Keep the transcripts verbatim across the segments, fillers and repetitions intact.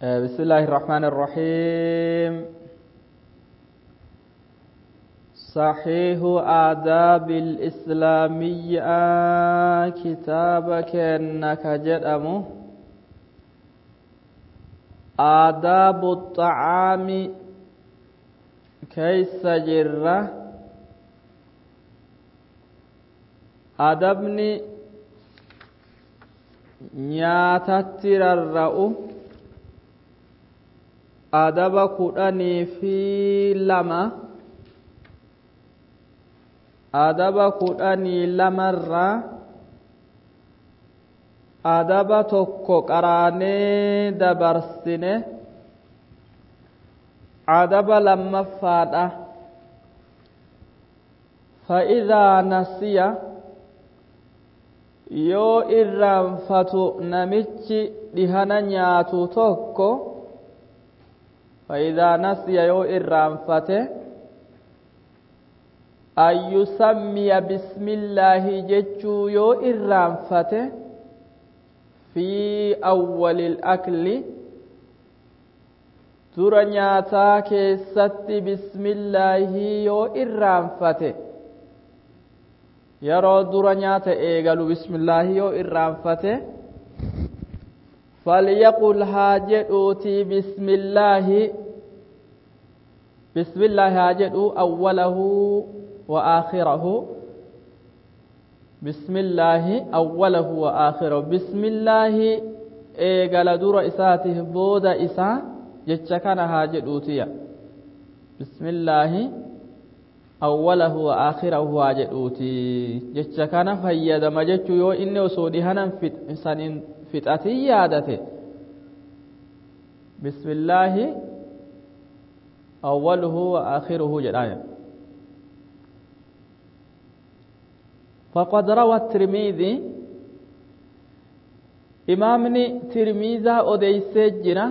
بسم الله الرحمن الرحيم. صحيح آداب الإسلامية كتابك إنك جدأمه آداب الطعام كيس جرة أدبني نياتتر الرؤو adaba kudhanii fi lama adaba kudhanii lamarraa adaba tokko qaraanee dabarsine adaba lammaffaadha. fa'idaa nasiya yoo irraanfatu namichi dhihana nyaatu tokko فإذا نسي يو إرانفته أن يسمي بسم الله جتشو يو إرانفته في أول الأكل ترنياتا كيست بسم الله يو إرانفته يرو درنياتا إيغالو بسم الله يو إرانفته فليقل هاجدوتي بسم الله بسم الله هاجدو أوله وآخره بسم الله أوله وآخره بسم الله إيقال دور إساته بود إسا جتشكنا هاجدوتي بسم الله أوله وآخره هاجدوتي جتشكنا فيدا مجتشو يو إني وصودهنا سنين فتأتي يادته بسم الله أوله وآخره جلايا. فقد روى الترمذي إمامني ترمذا أديسجنا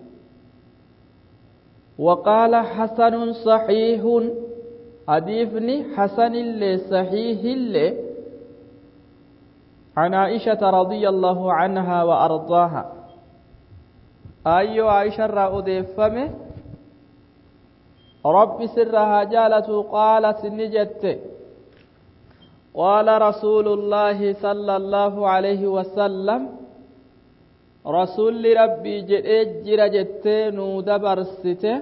وقال حسن صحيح حديثني حسن اللي صحيح اللي عن عائشة رضي الله عنها وأرضاها أيو عائشة رأودي فمه رب سرها جالت قالت نجت قال رسول الله صلى الله عليه وسلم رسول ربي جئجر جتين دبرسته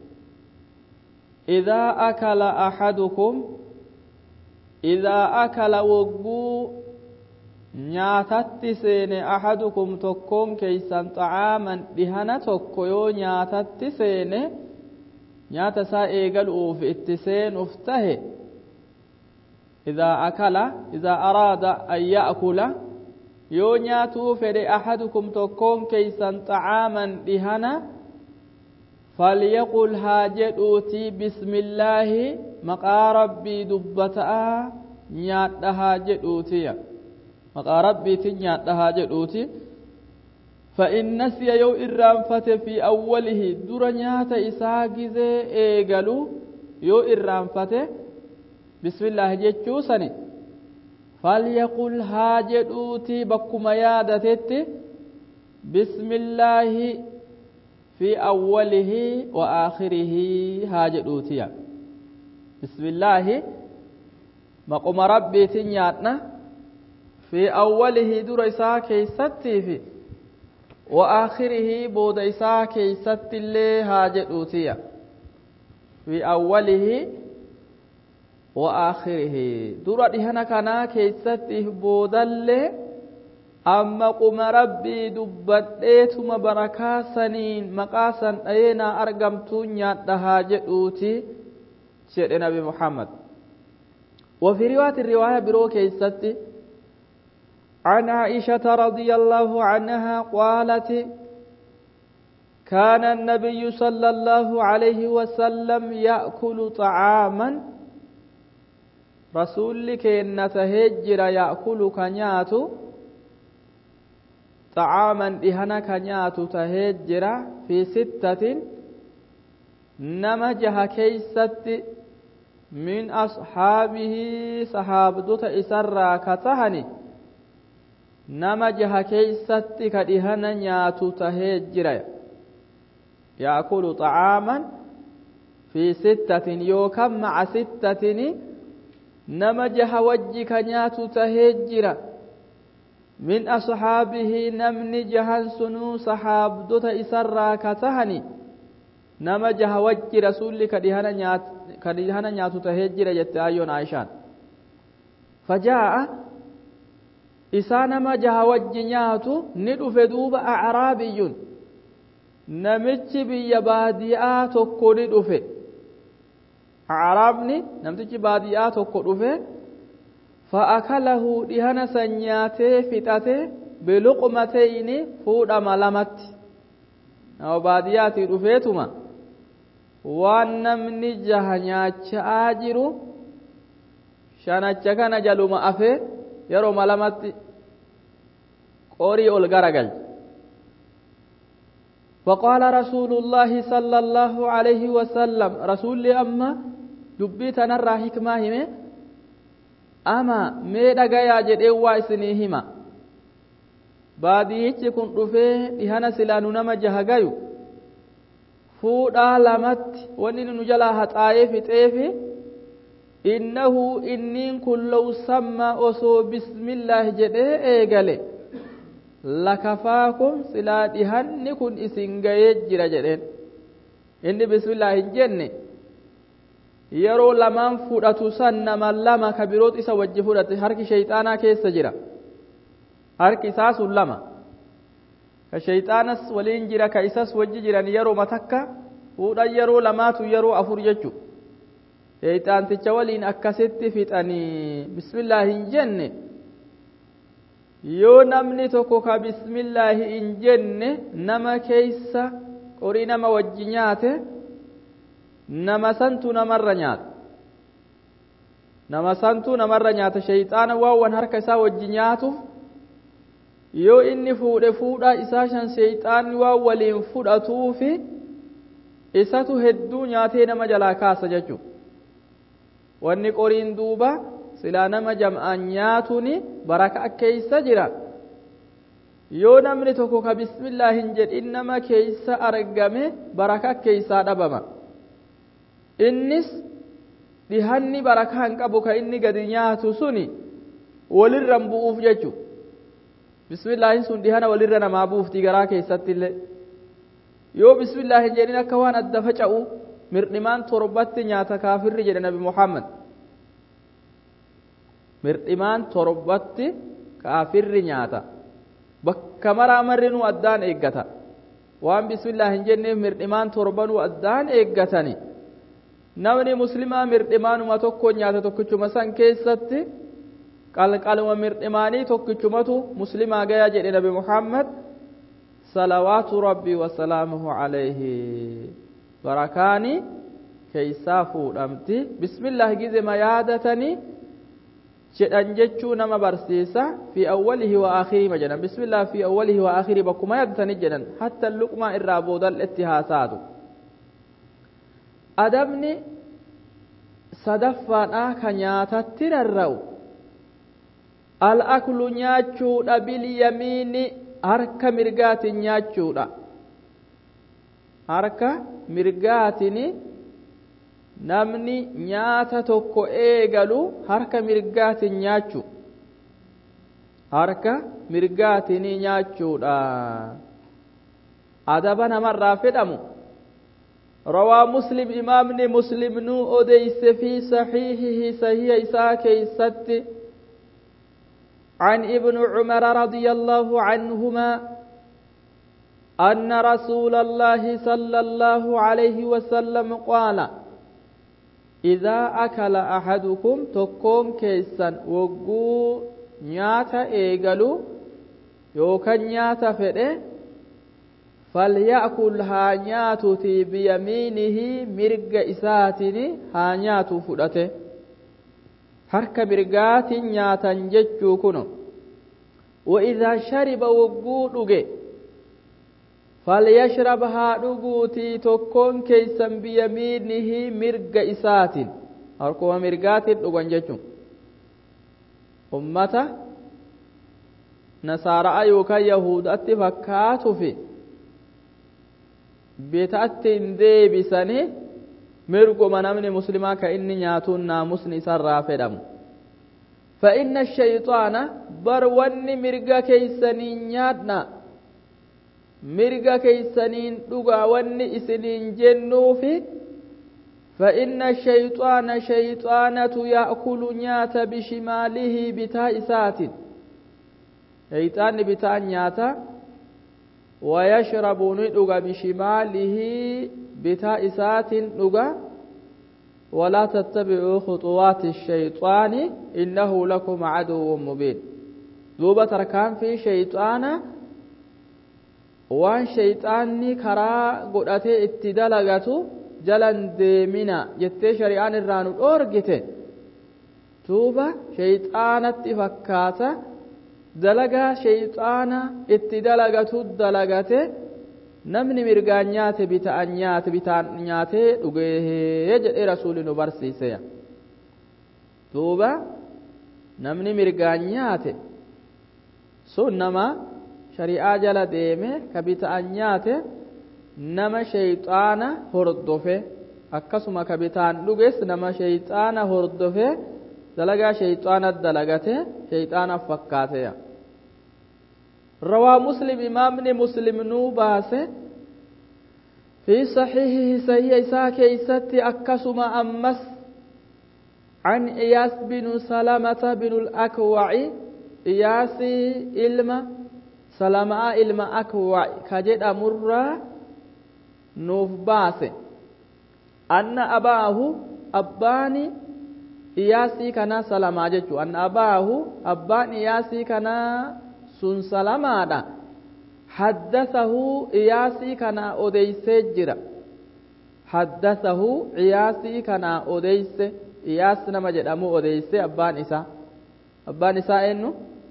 إذا أكل أحدكم إذا أكل وقو nyaatatti seene ahadukum tokkoon keeysan xa'aaman dhihana tokko yoo nyaatatti seene nyaata isaa eegaluuf itti seenuuf tahe idaa akala idaa araada an ya'kula yoo nyaatuu fedhe ahadukum tokkoon keeysan xa'aaman dhihana falyaqul haa jedhuutii bismillaahi maqaa rabbii dubbata'a nyaadha haa jedhuutiya maqaa rabbiitiin nyaadhahaa jedhuuti fa'in nasiya yoo irraanfate fi awwalihi dura nyaata isaa gizee eegalu yoo irraanfate bismillaahi jechuu sani falyaqul haa jedhuuti bakkuma yaadatetti bismillaahi fi awwalihi wa aakhirihi haa jedhuutiya bismillaahi maquma rabbiitiin nyaadha في أوله در إساء كيستي في وآخره بود إساء كيست اللي هاجدوتيا في أوله وآخره در إهنا كنا كيستي بود اللي أما قم ربي دبتيتم بركا سنين مقاسا أينا أرقمتون ياد هاجدوتي شيء نبي محمد. وفي رواية الرواية برو كيستي عن عائشة رضي الله عنها قالت كان النبي صلى الله عليه وسلم يأكل طعاما رسولك إن تهجر يأكل كنيات طعاما إهنا كنيات تهجر في ستة نمجها كيست من أصحابه صحابة إسرى كتهني nama jaha keeysatti ka dhihana nyaatu tahee jira يأكل طعاما في ستة يوكم مع ستة نمجح وجك نيات تهجر من أصحابه نمن جهن سنو صحاب دوت إسرى كتهني نمجح وجك رسول كدهنا نيات كدهنا نيات تهجر جت آيون عائشان فجاء إسان مجح وجك نيات ندف دوب أعرابي نمتش بيباديات وكل دفه أعرابني نمتش باديات وكل دفه فأكله دهنا سنياته فتاته بلقمتين فود ملمت أو باديات دفيتما وانمني جهنياتش آجر شاناتش كان جلوم أفه يرو ملمت قوري الغرقل فقال رسول الله صلى الله عليه وسلم رسول أما دبيت نرى حكمة همه أما ميدا غايا جدئ واسنيهما باديهش كن رفه دهنا سلانو نما جهغايو فودا لمت ونين نجلا هتآيه فتئه إنه إنين كلو سمى أسو بسم الله جدئ إيغالي لكفاكم سلا دهن كن إسنغاية جرى جدئ إني بسم الله جنة yeroo lamaan fudhatu san nama lama kabiroot isa wajji fudhate harki shayxaanaa keessa jira harki isaa sun lama ka shayxaanas waliin jira ka isas wajji jiran yeroo matakka fuudhan yeroo lamaatu yeroo afur jechu shayxaanticha waliin akkasitti fixanii bismillaahi hin jenne yoo namni tokko ka bismillaahi hin jenne nama keessa qorii nama wajji nyaate nama santu namarra nyaata nama santu namarra nyaata shayxaana waan harka isaa wajji nyaatuuf yoo inni fuudhe fuudha isaa shan shayxaanni waan waliin fudhatuufi isatu hedduu nyaatee nama jalaa kaasa jechuudha wanni qoriin duuba silaa nama jam'aan nyaatuni baraka keessa jira yoo namni tokko ka bismillah hin jedhin nama keessa argame baraka keessaa dhabama innis dhihanni barakaa hin qabu ka inni gadi nyaatu suni walirra bu'uuf jechu bismillaahin sun dhihana walirra namaa buufti garaa keessatti illee yoo bismillah hin jedhin akka waan adda faca'u mirdhimaan torbatti nyaata kaafirri jedhe nabi Muhammad mirdhimaan torbatti kaafirri nyaata bakka maraa marrinuu addaan eeggata waan bismillah hin jenneef mirdhimaan torbanuu addaan eeggatani namni muslimaa mirdhimaanuma tokko nyaata tokkichuma san keessatti qalqaluma mirdhimaanii tokkichumatu muslimaa gaya jedhe nabi Muhammad salawaatu rabbi wa salaamuhu alayhi barakaani keeysaa fuudhamti bismillah gizema yaadatanii jedhan jechuu nama barsiisa fi awwalihi wa akhirihi jedhan bismillah fi awwalihi wa akhirihi bakkuma yaadatanii jedhan hatta luqmaa irraa boodalletti haasaatu adabni sadaffaadhaa ka nyaatatti rarra'u al-aklu nyaachuudha bilyamiini harka mirgaatiin nyaachuudha harka mirgaatiin namni nyaata tokko eegalu harka mirgaatiin nyaachu harka mirgaatiin nyaachuudha adaba namarraa fedhamu روى مسلم إمامني مسلم نو أديس في صحيحه صحيح إساكي ست عن ابن عمر رضي الله عنهما أن رسول الله صلى الله عليه وسلم قال إذا أكل أحدكم تكون كيسا وقو نياتا إيغلو يوكا نياتا فده فليأكل هانياتي بيمينه مرق إساتني هانيات فدته حرك مرقات نياتا ججو كنو وإذا شرب وقودك فليشربها رقوتي تكون كيسا بيمينه مرق إسات harkuma mirgaatiin dhugan jechuun ummata nasaaraa yookaan yahudaatti fakkaatufi bitaatti hin deebisanii mirguma namni muslimaa ka inni nyaatuun naamusni isarraa fedhamu. فإن الشيطان بروني مرقا كيسنين نيادنا مرقا كيسنين دقا وني إسنين جنوفي فإن الشيطان شيطانة يأكل نيات بشماله بتاء سات شيطان بتاء نياتا ويشرب ندقا بشماله بتاء سات دقا ولا تتبعوا خطوات الشيطان إنه لكم عدو مبين دوبة تركان في شيطانا وان شيطاني كرا قدأتي اتدلغتو جلن ديمنا جتي شريعان الرانو الأورجتي دوبة شيطانة فكاتا دلغا شيطانا اتدلغتو دلغتي namni mirgaan nyaate bitaan nyaate bitaan nyaatee dhugee jedhee rasuulli nu barsiise. Duuba namni mirgaan nyaate sun nama shari'aa jala deeme ka bitaan nyaate nama shayxaana hordofe akkasuma ka bitaan dhuges nama shayxaana hordofe dalagaa shayxaana dalagate shayxaana fakkaate. روى مسلم إمامني مسلم نوباس في صحيحه صحيح إساك إساتي أكسم أمس عن إياس بن سلامة بن الأكوع إياس إلما سلامة إلما أكوع كجد أمر نوباس أن أباه أباني إياسي كان سلامة جتو أن أباه أباني إياسي كان sun salamaadha haddathahu iyaasii kana odeysee jira haddathahu iyaasii kana odeyse iyaas nama jedhamu odeyse abbaan isaa abbaan isaa eenyu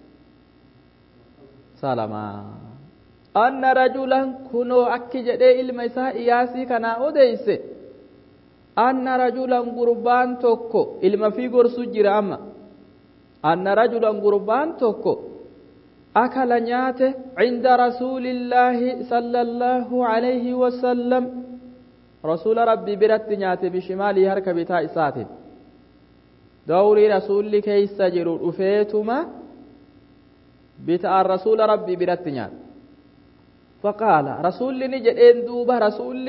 salamaa anna rajulan kunoo akki jedhee ilma isaa iyaasii kana odeyse anna rajulan gurbaan tokko ilma fi gorsu jira amma anna rajulan gurbaan tokko أكل نياته عند رسول الله صلى الله عليه وسلم رسول ربي برت نياته بشماله هركب تاء ساتين دوري رسول كي سجر أفيتما بتاء الرسول ربي برت نياته فقال رسول نجد إن دوبه رسول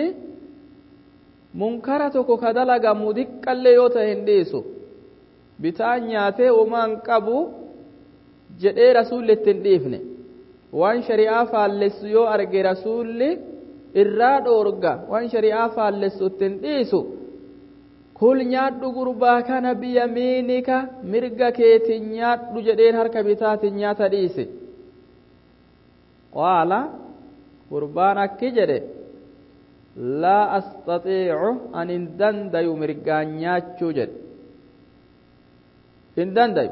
منكرتك كدلغ مدك اللي يوتهنديسو بتاء نياته ومن قبو jedhee rasuulli ittiin dhiifne waan shari'aa faallessu yoo arge rasuulli irraa dhoorga waan shari'aa faallessu ittiin dhiisu kul nyaadhu gurbaa kana biyamiinika mirga keetiin nyaadhu jedheen harka bitaatiin nyaata dhiise qaala gurbaan akki jedhe laa astaxiicu an hin dandayu mirgaan nyaachuu jedhe hin dandayu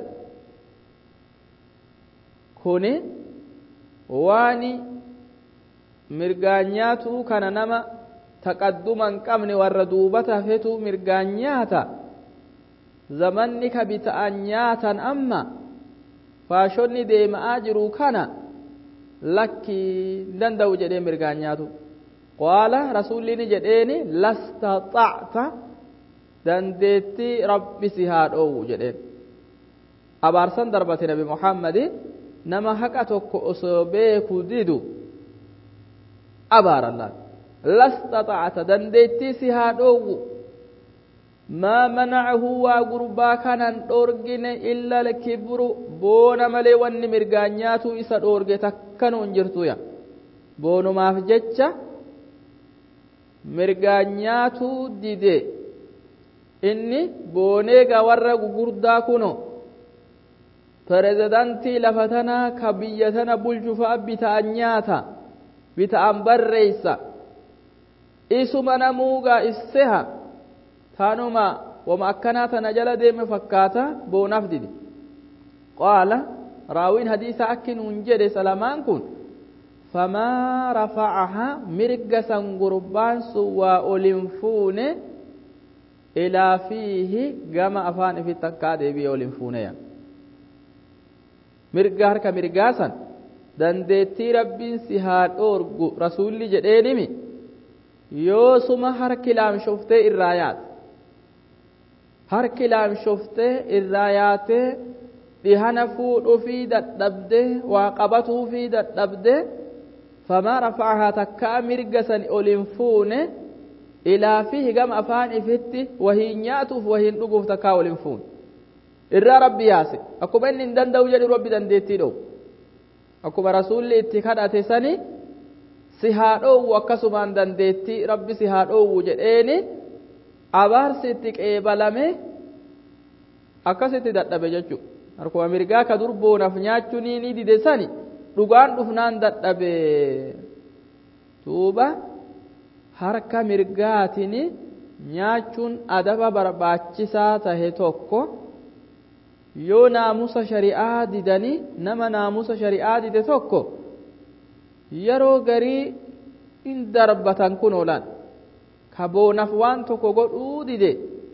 kuni waani mirgaan nyaatu kana nama taqadduman qabne warra duubata fetu mirgaan nyaata zamanni ka bita'an nyaatan amma faashonni deema'aa jiru kana lakki danda'u jedhee mirgaan nyaatu qaala rasuulli jedheeni lastaxa'ta dandeettii rabbi si haa dhoowwu jedheen abaarsan darbate nabi muhammadi nama haqa tokko osoo beeku didu abaarallah lastaxa'ta dandeettii si haa dhoowwu maa manacahu waa gurbaa kanan dhoorgine illa alkibru boona malee wanni mirgaan nyaatu isa dhoorge takkanu hin jirtuya boonumaaf jecha mirgaan nyaatu dide inni booneega warra gugurdaa kuno pirezidantii lafa tanaa ka biyya tana bulchu fa'a bita'an nyaata bita'an barreeysa isuma namuugaa isseha taanuma wama akkanaa tana jala deeme fakkaata boonaaf didi qaala raawiin hadiisa akkin hun jedhe salamaan kun famaa rafa'aha mirga san gurbaan sun waa olin fuune ilaa fiihi gama afaan ifi takkaa deebi'e olin fuuneya mirga harka mirgaasan dandeettii rabbiin si haa dhoorgu rasuulli jedheenimi yoo suma harki laamshoftee irraa yaate harki laamshoftee irraa yaatee dhihana fuudhuu fi dadhabdee waa qabatuu fi dadhabdee famaa rafa'ahaa takkaa mirga san olin fuune ilaa fiihi gama afaan ifitti wahiin nyaatuuf wahiin dhuguuf takkaa olin fuune irraa rabbi yaase akkuma inni hin danda'u jedhu rabbi dandeettii dhowu akkuma rasuulli itti kadhate sani si haa dhoowwu akkasumaan dandeettii rabbi si haa dhoowwu jedheeni abaarsi itti qeebalame akkasitti dadhabe jechuudha harkuma mirgaa ka durboonaaf nyaachuu ni dide sani dhugaan dhufnaan dadhabe tuuba harka mirgaatiin nyaachuun adaba barbaachisaa tahe tokko yoo naamusa shari'aa didanii nama naamusa shari'aa dide tokko yeroo garii in darbatan kun oolan ka boonaaf waan tokko godhuu dide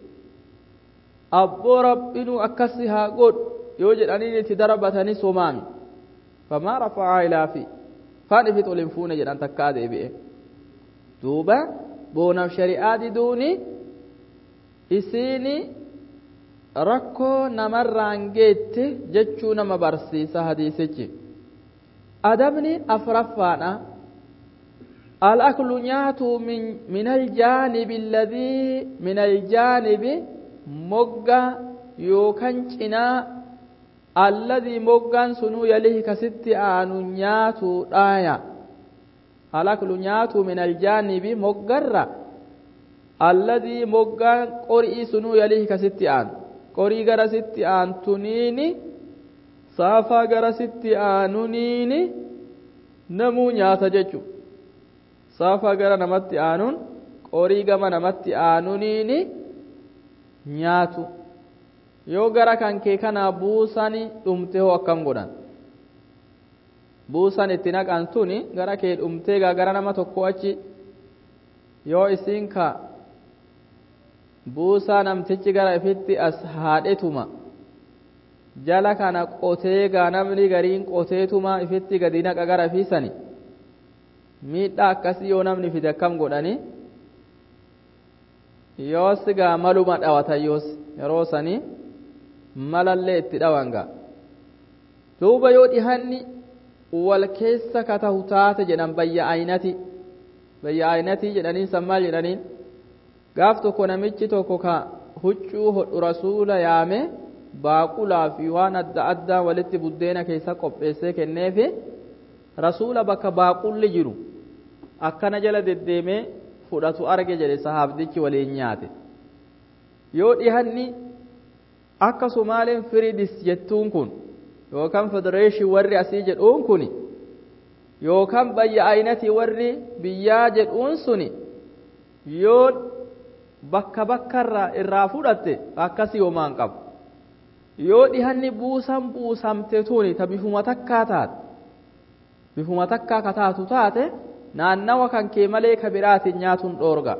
abboo rabbinuu akkasi haa godhu yoo jedhaniin itti darbatanii somaami famaa rafa'aa ilaa fi faan ifit ol hin fuune jedhan takkaa deebi'e duuba boonaaf shari'aa diduuni isiini rakkoo namarraan geette jechuu nama barsiisa hadiisichi adabni afraffaadha al-aklu nyaatu min aljaanibi alladhii min aljaanibi mogga yookan cinaa alladhii moggaan sunuu yalihi kasitti aanu nyaatu dhaaya al-aklu nyaatu min aljaanibi moggarra alladhii moggaan qorii sunuu yalihi kasitti aanu qorii gara sitti aantuniini saafaa gara sitti aanuniini namuu nyaata jechu saafaa gara namatti aanuun qorii gama namatti aanuniini nyaatu yoo gara kan kee kanaa buusani dhumte hoo akkam godhan buusan itti naqan tuni gara kee dhumtee gara nama tokko achi yoo isiin ka buusaa namtichi gara ifitti as haadhetuma jala kana qotee gaa namni gariin qoteetuma ifitti gadi naqa gara fiisani miidhaa akkasii yoo namni fide akkam godhani yoos gaa maluma dhawatan yoos yeroo sanii malallee itti dhawan gaa duuba yoo dhihanni wal keessa ka tahu taate jedhan bayya aynati bayya aynati jedhaniin san maal jedhaniin gaaf tokko namichi tokko ka huccuu hodhu rasuula yaame baaqulaa fi waan adda addaa walitti buddeena keessa qopheessee kenneefi rasuula bakka baaqulli jiru akkana jala deddeemee fudhatu arge jedhe sahaabdichi waliin nyaate yoo dhihanni akka Somaaliin firidis jettuun kun yookaan federeeshin warri asii jedhuun kun yookaan bayya ayinatii warri biyyaa jedhuun suni yoo bakka bakkarraa irraa fudhatte akkasii homaan qabu yoo dhihanni buusan buusamte tuni ta bifuma takkaa taate bifuma takkaa ka taatu taate naannawa kan kee malee ka biraatiin nyaatuun dhoorga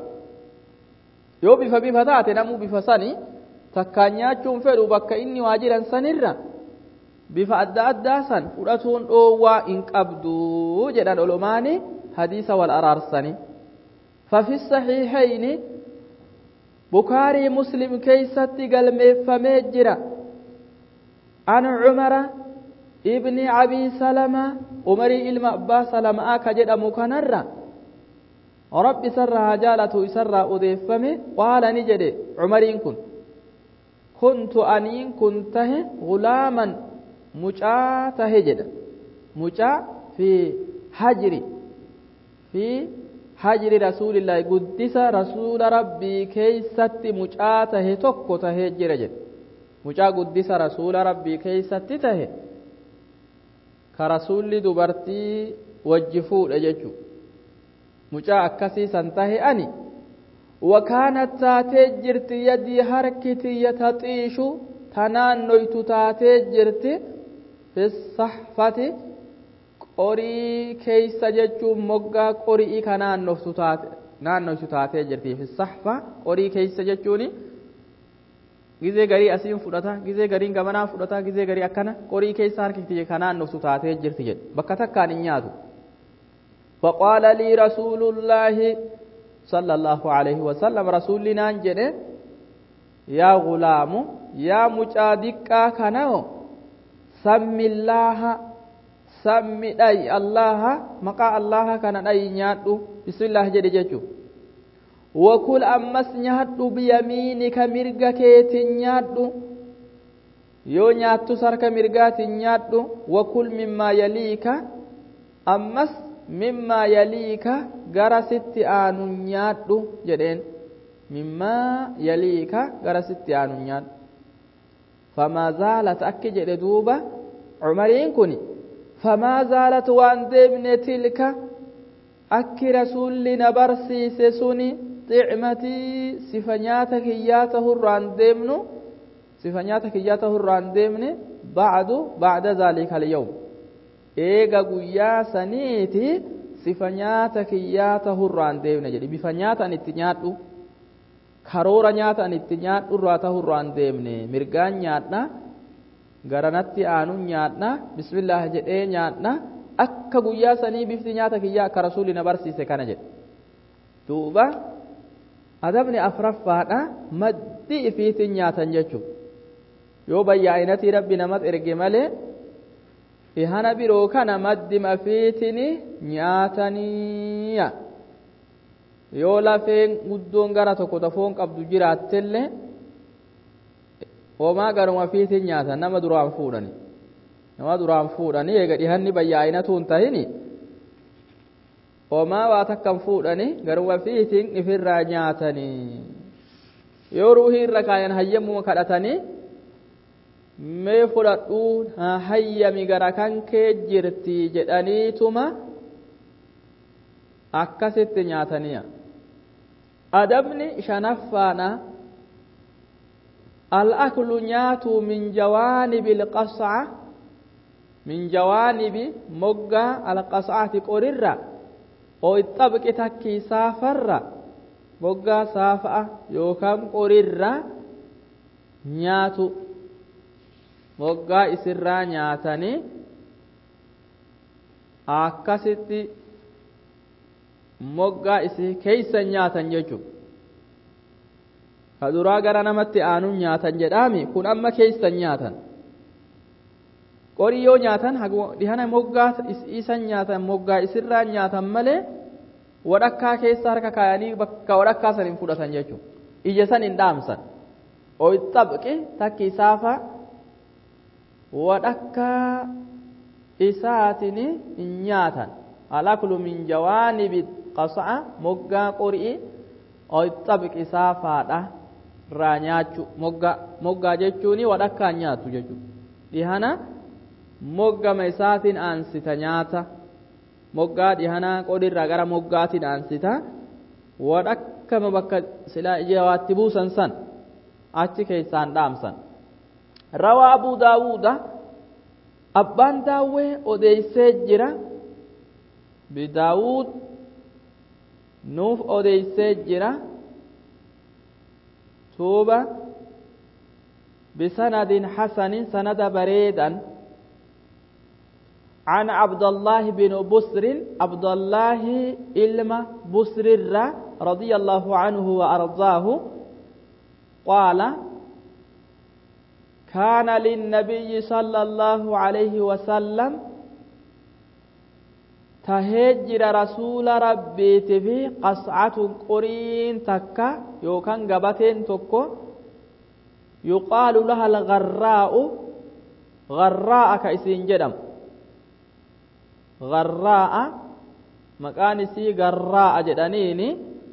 yoo bifa bifa taate namuu bifa sani takkaan nyaachuun fedhu bakka inni waa jiran sanirra bifa adda addaa san fudhatuun dhoowwaa hin qabdu jedhan olomaani hadiisa wal araarsani fafi sahiihayni bukaarii muslim keeysatti galmeeffamee jira an cumara ibni abii salama umarii ilma abbaa salamaa ka jedhamu kanarra rabbi isarraa haa jaalatu isarraa odeeffame qaala ni jedhe cumariin kun kuntu aniin kun tahe gulaaman mucaa tahe jedha mucaa fi hajri fi hajri rasuulillaahi guddisa rasuula rabbii keeysatti mucaa tahe tokko tahe jira jedha mucaa guddisa rasuula rabbii keeysatti tahe ka rasuulli dubartii wajji fuudhe jechu mucaa akkasii san tahe ani wakaanat taatee jirti yadii harkiti yataxiishu tanaannoytu taatee jirti fi sahfati qorii keeysa jechuun moggaa qorii ka naannoftu taate naannoytu taatee jirti fi sahfa qorii keeysa jechuuni gizee garii asiin fudhata gizee gariin gamanaa fudhata gizee garii akkana qorii keessa harkiti ka naannoftu taatee jirti jedhe bakka takkaan hin nyaatu faqaala lii rasuulullaahi صلى الله عليه وسلم رسولنا جده يا غلام يا مجادك كنو سم الله سم أي الله مقا الله كان أي نيادو بسم الله جد جدو وكل أمس نيادو بيمينك مرقك تنيادو يو نيادو سرك مرقات نيادو وكل مما يليك أمس مما يليك غرست آنو نيادو جدين مما يليك غرست آنو نيادو فما زالت أكي جد دوبا عمرين كوني فما زالت وان ديبن تلك أكي رسول نبرسي سسوني طعمتي سفنياتك إياته الران ديبنو سفنياتك إياته الران ديبن بعد بعد ذلك اليوم إيغا قويا سنيتي سفنياتك إياته الران ديبن جدي بفنياتا نتنياتو كارورا نياتا نتنياتو راته الران ديبن مرغان نياتنا garanatti aanu nyaadna bismillah jedhee nyaadna akka guyyaa sanii bifti nyaata kiyyaa akka rasuulli na barsiise kana jedhe duuba adabni afraffaadha maddi ifiitiin nyaatan jechuun yoo bayyaa'inatii rabbi namat erge malee ihana biroo kana maddi mafiitiin nyaataniya yoo lafeen guddoon gara tokko tafoon qabdu jiraattellee homaa garuma fiitiin nyaatan nama duraan fuudhani nama duraan fuudhani eega dhihanni bayyaa'inatu hin tahini homaa waa takkan fuudhani garuma fiitiin ifirraa nyaatanii yoo ruuhii irra kaayan hayyamuma kadhatanii mee fudhadhuu haa hayyami gara kan kee jirti jedhaniituma akkasitti nyaataniya adabni shanaffaadha الأكل نياتو من جوانب القصعة من جوانب مقا القصعة قررة أو الطبق تكي سافر مقا سافة يوكم قررة نياتو مقا إسرى نياتني أكستي مقا إسي كيسا نياتن يجو kaduraa gara namatti aanuun nyaatan jedhaami kun amma keessan nyaatan qorii yoo nyaatan dhihana moggaa isan nyaatan moggaa isirraa nyaatan malee wadhakkaa keessa harka kaayanii bakka wadhakkaa san hin fudhatan jechuudha ija san hin dhaamsan ooyi xabqi takki isaafa wadhakkaa isaatiin hin nyaatan alaklu min jawaanibi qasa'a moggaa qorii ooyi xabqi isaafaadha irraa nyaachu mogga moggaa jechuun wadhakkaan nyaatu jechuudha dhihana moggama isaatiin aansita nyaata moggaa dhihana qodirraa gara moggaatiin aansita wadhakkama bakka silaa ijawaatti buusan san achi keessaan dhaamsan rawaa abuu daawuudha abbaan daawwee odeessee jira bidaawud nuuf odeessee jira توبة بسند حسن سند بريدا عن عبد الله بن بسر عبد الله إلما بسر رضي الله عنه وأرضاه قال كان للنبي صلى الله عليه وسلم تهجر رسول ربي في قصعة قرين تكا يوكان قبتين تكو يقال لها الغراء غراء كيسين جدم غراء مكان سي غراء جدانيني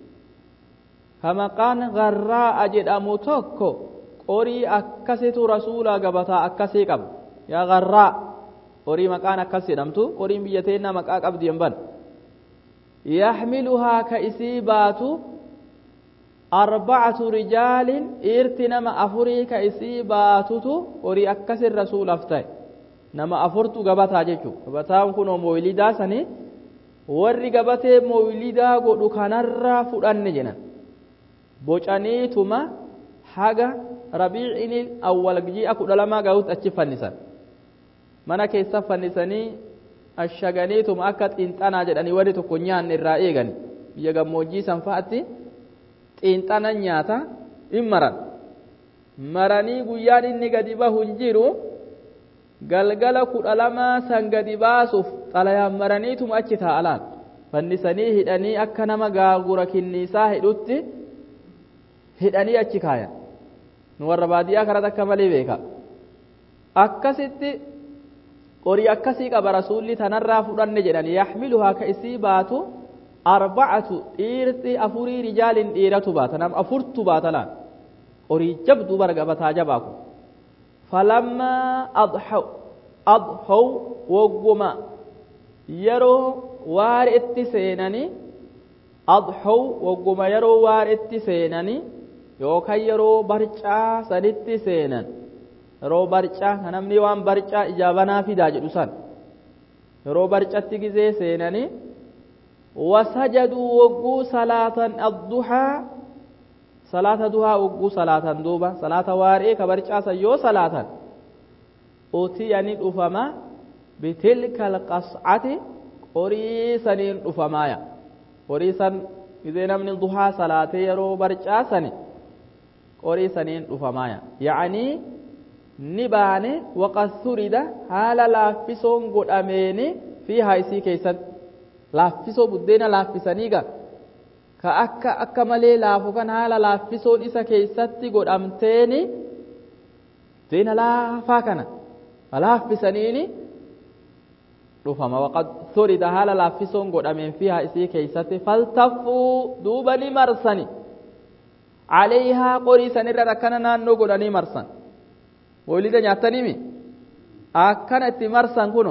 كمكان غراء جدام تكو قري أكسيت رسول قبتا أكسي قب يا غراء قري مكان أكسي دمتو قري بيتين مكاك أبدي ينبن يحملها كإسيبات أربعة رجال إرتنما أفريك إسيباتو قري أكسي الرسول أفتاي نما أفرتو قبتا جيشو قبتا كنو مولدا سني warri gabatee moylidaa godhu kanarraa fudhanne jedhan bocaniituma haga rabiicini awwal ji'a kudha lamaa gahuutti achi fannisan mana keessa fannisanii ashaganiituma akka xinxanaa jedhanii warri tokko nyaanne irraa eegani biyya gammoojjii san fa'atti xiinxana nyaata in maran maranii guyyaan inni gadi bahu hin jiru galgala kudha lamaa san gadi baasuuf xalayaan maraniituma achi taa'alaan fannisanii hidhanii akka nama gaagura kinniisaa hidhutti hidhanii achi kaayan nu warra baadiyyaa karaa takka malee beeka akkasitti qorii akkasii qaba rasuulli tanarraa fudhanne jedhan yaxmiluhaa ka isii baatu arbacatu dhiirti afurii rijaalin dhiiratu baata nam afurtu baata laan qorii jabdu bargabataa jabaa kun falammaa adhaw adhaw wogguma yeroo waareetti seenanii adhaw wogguma yeroo waareetti seenanii yookaan yeroo barcaa sanitti seenan yeroo barcaa kan namni waan barcaa ijaabanaa fidaa jedhu san yeroo barcatti gizee seenanii wasajaduu wogguu salaatan adduhaa salaata duhaa wogguu salaatan duuba salaata waaree ka barcaa san yoo salaatan utiyani dhufama bitilka alqas'ati qorii saniin dhufamaaya qorii san gizee namni duhaa salaatee yeroo barcaa sani qorii saniin dhufamaaya ya'anii ni baane waqad surida haala laaffisoon godhameeni fi haisii keessatti laaffisoo buddeena laaffisaniiga ka akka akka malee laafu kan haala laaffisoon isa keessatti godhamteeni buddeena laafaa kana laaffisaniini dhufama waqad surida haala laaffisoon godhameen fi haisii keessatti faltaffuu duuba ni marsani عليها قري سنرى ركنا نانو قداني مرسان وليدا نياتنيمي أكنا اتمرسان كنو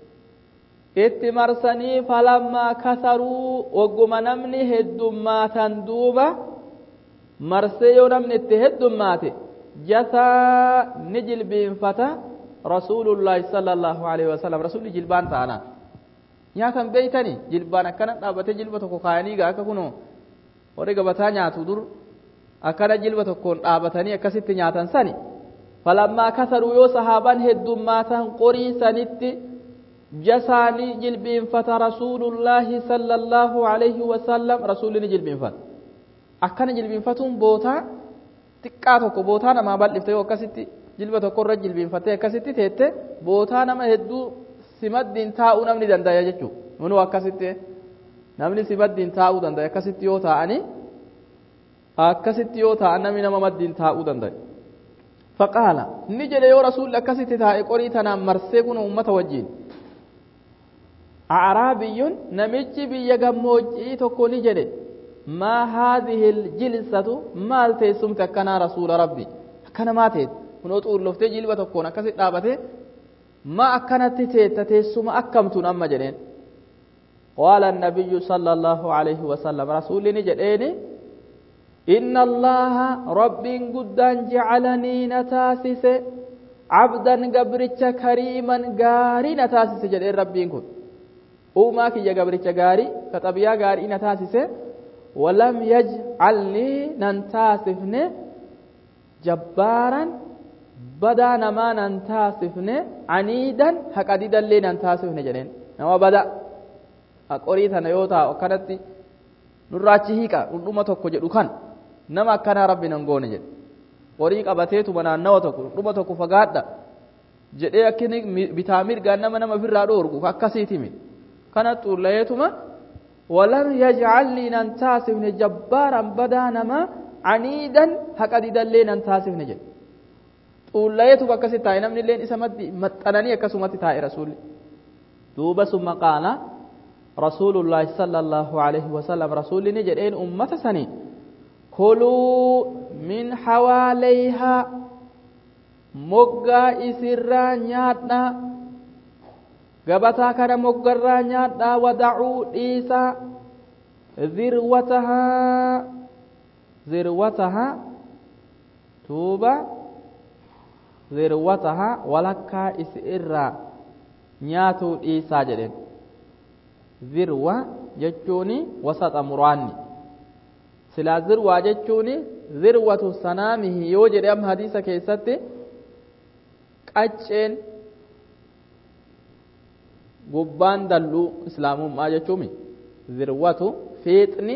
اتمرساني فلما كثروا وقم نمني هدوما تندوبا مرسيو نمني اتهدوماتي جثا نجل بينفتا رسول الله صلى الله عليه وسلم رسول جلبان تعالى يا كان بيتني جلبان أكنا نابتي جلبتو كايني غاكا كنو ورقا بتا نياتو دور akkana jilba tokkoon dhaabatanii akkasitti nyaatan sani falammaa kasaruu yoo sahaabaan heddummaatan qorii sanitti jasaanii jilbiinfata rasuulullaahi sallallahu alayhi wasallam rasuulli ni jilbiinfata akkana jilbiinfatuun bootaa xiqqaa tokko bootaa namaa bal'ifte yoo akkasitti jilba tokkorra jilbiinfattee akkasitti teette bootaa nama hedduu simaddiin taa'uu namni dandaya jechuudha munuu akkasitti namni simaddiin taa'uu dandaya akkasitti yoo taa'anii akkasitti yoo ta'an namni nama maddiin taa'uu danda'e faqaala ni jedhe yoo rasuulli akkasitti taa'e qorii tanaan marsee kun ummata wajjiin a'raabiyyun namichi biyya gammoojjii tokko ni jedhe maa haadhihi ljilsatu maal teessumte akkanaa rasuula rabbi akkana maa teet kunoo xuurloftee jilba tokkoon akkasitti dhaabate maa akkanatti teetta teessuma akkamtuun amma jedheen qaala annabiyyu sala allaahu alayhi wasallam rasuulli ni jedheeni إن الله رب قدان جعلني نتاسس عبدا قبرتش كريما قاري نتاسس جدير ربين كن أوماك يا قبرتش قاري كتبيا قاري نتاسس ولم يجعلني ننتاسفن جبارا بدا نما ننتاسفن عنيدا حقديدا لي ننتاسفن جدين نما بدا أقريتنا يوتا وكانت نراتي هيكا ندوما tokko jedhu kan nama akkana rabbi nan goone jedhe qorii qabateetu banaannawa tokko dhuma tokko fagaadha jedhee akkini bitaa mirgaan nama nama ofirraa dhoorgu akkasiitimi kana xullayeetuma walam yaj'alni nan taasifne jabbaaran badaa nama aniidan haqa didallee nan taasifne jedhe xullayeetu akkasitti taa'e namni illeen isa maddi maxxananii akkasumatti taa'e rasuulli duuba summa qaala رسول الله صلى الله عليه وسلم رسول نجدين أمة سني كلوا من حواليها مغا إسرا نياتنا قبتا كان مغرا نياتنا ودعوا إيسا ذروتها ذروتها توبة ذروتها ولكا إسرا نياتو إيسا جدين ذروة جتوني وسط مراني سلا ذروة جتوني ذروة سنامه يوجد أم حديثة كيستي قجين قبان دلو إسلام ما جتومي ذروة fiixni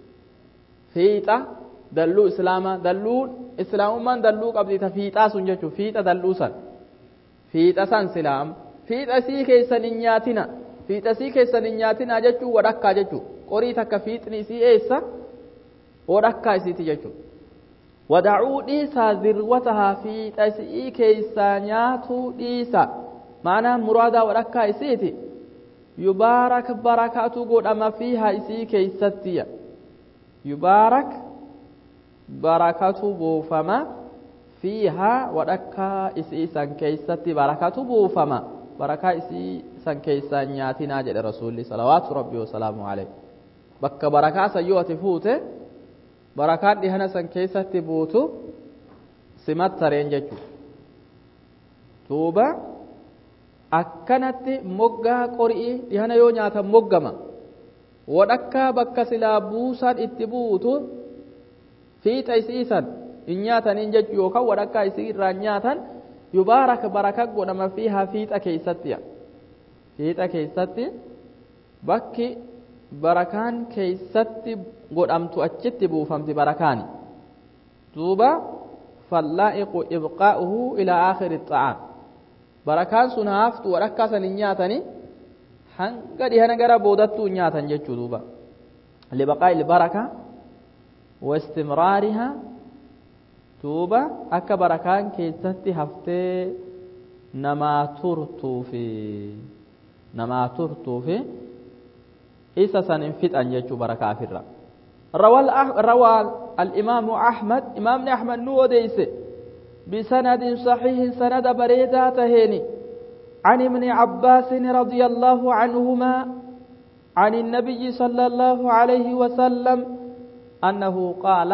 fiixa dalluu islaamaa dalluun islaamummaan dalluu qabdi ta fiixaa sun jechuun fiixa dalluu san fiixa san silaam fiixa sii keessan hin nyaatina fiixa sii keessan hin nyaatina jechuun wadhakkaa jechuun qorii takka fiixni isii eessa wadhakkaa isiiti jechuun wadacuu dhiisaa zirwatahaa fiixa isii keessaa nyaatuu dhiisa maanaan muraadaa wadhakkaa isiiti yubaarak barakaatu godhama fiihaa isii keeysattiya yubaarak barakatu buufama fiihaa wadhakkaa isii san keeysatti barakatu buufama barakaa isii san keeysaa nyaatinaa jedhe rasuulli salawaatu rabbi wasalaamu alayhi bakka barakaa san yoo ati fuute barakaan dhihana san keessatti buutu simattareen jechuu duuba akkanatti moggaa qorii dhihana yoo nyaatan moggama wadhakkaa bakka silaa buusan itti buutu fiixa isiisan hin nyaataniin jechuu yookaan wadhakkaa isii irraa nyaatan yubaarak baraka godhama fiihaa fiixa keeysatti fiixa keeysatti bakki barakaan keeysatti godhamtu achitti buufamti barakaani duuba fallaa'iqu ibqaa'uhu ilaa aakhiri xa'aam barakaan sun haftu wadhakkaa san hin nyaatani hanga dhihana gara boodattuu hin nyaatan jechuu duuba libaqaa'i baraka wastimraarihaa duuba akka barakaan keessatti haftee namaa turtuufi namaa turtuufi isa san hin fixan jechuu barakaa firra روى الإمام أحمد إمام أحمد نو ديس بسند صحيح سند بريدة تهيني عن ابن عباس رضي الله عنهما عن النبي صلى الله عليه وسلم أنه قال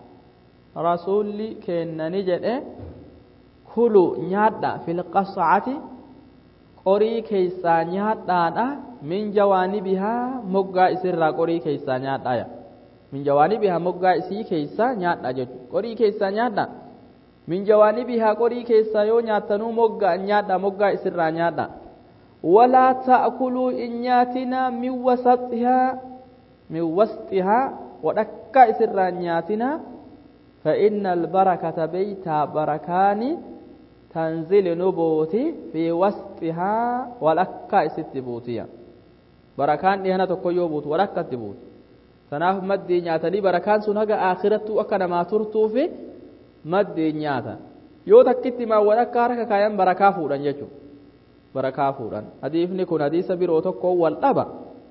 رسول كن نجد كلوا نيادا في القصعة قري كيسا نيادا من جوانبها مقا إسر قري كيسا نيادا من جوانبها مقا إسي كيسا نيادا جدو قري كيسا نيادا من جوانبها قري كيسا يو نياتنو مقا نيادا مقا إسر نيادا ولا تأكلوا إنياتنا من وسطها من وسطها ودكا إسر نياتنا فإن البركة بيتا بركان تنزل نبوتي في وسطها ولكا إسد بوتيا بركان لهنا تقويو بوت ولكا تبوت تناف مدي نياتني بركان سنها آخرة أكنا ما ترتو في مدي نياتا يو تكت ما ولكا ركا كايان بركا فوران يجو بركا فوران حديث نكون حديث بيروتو كو والأبا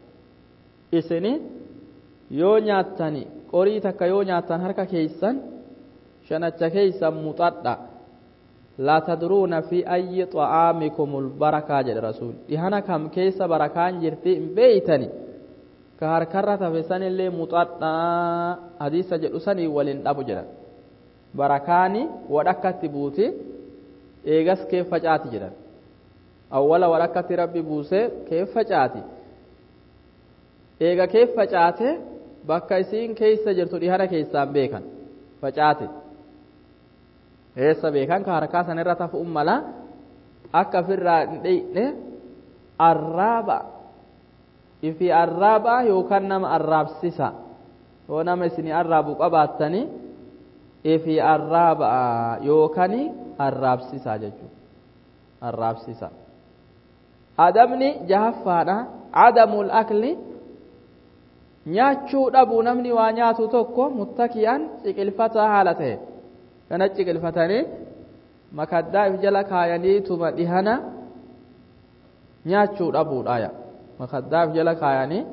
إسني يو نياتني قري تكا يو نياتن هركا كيسان شنچا كيسا مطدع لا تدرون في أي طعامكم البركة جل رسول دهنا كم كيسا بركان جرتي بيتني كهر كرة فسان اللي مطدع حديث جل سني ولن أبو جل بركاني ودكت بوتي إيغس كيف فجأتي جل أولا ودكت ربي بوسي كيف فجأتي إيغا كيف فجأتي bakka isiin keessa jirtu dhihana keessaan beekan facaate eessa beekan ka harkaa san irra tafu ummala akka firraa hin dheeyne arraaba ifi arraaba yookaan nama arraabsisa yoo nama isin arraabu qabaattani ifi arraaba yookaan arraabsisa jechuudha arraabsisa adamni jahaffaadha adamul akli nyaachuu dhabuu namni waa nyaatu tokko muttaki'an ciqilfataa haala ta'e kana ciqilfatanii makaddaa if jala kaayanii tuma dhihana nyaachuu dhabuudha makaddaa if jala kaayanii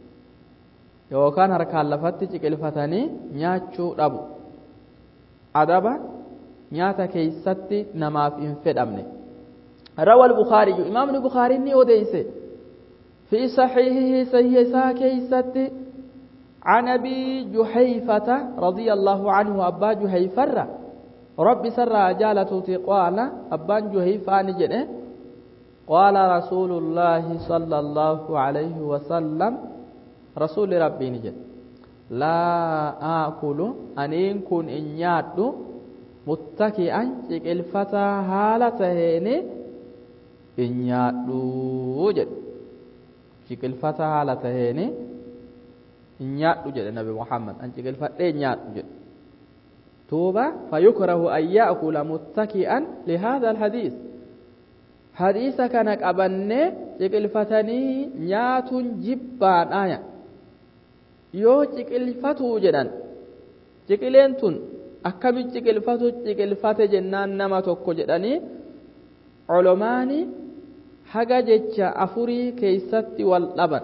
yookaan harkaan lafatti ciqilfatanii nyaachuu dhabu adaba nyaata keeysatti namaaf hin fedhamne روى البخاري إمام البخاري نيوديسه في صحيحه سيسا كيست عن أبي جحيفة رضي الله عنه أبا جحيفة رب سر جالة قال أبا جحيفة نجنه قال رسول الله صلى الله عليه وسلم رسول ربي نجن لا آكل أن كن إن ياد متكئا الفتى هالتهين إن ياد وجد شكلفتا haala taheeni nyaadhu jedhe nabi Muhammad an ciqilfadhee nyaadhu jedhe توبة فيكره أن يأكل متكئا لهذا الحديث حديث كان أبنى جكل فتني نيات جبان آية يو جكل فتو جنان جكلين تون أكمل جكل فتو جكل فت جنان نما توكو جداني علماني حاجة جتشا أفوري كيست واللبن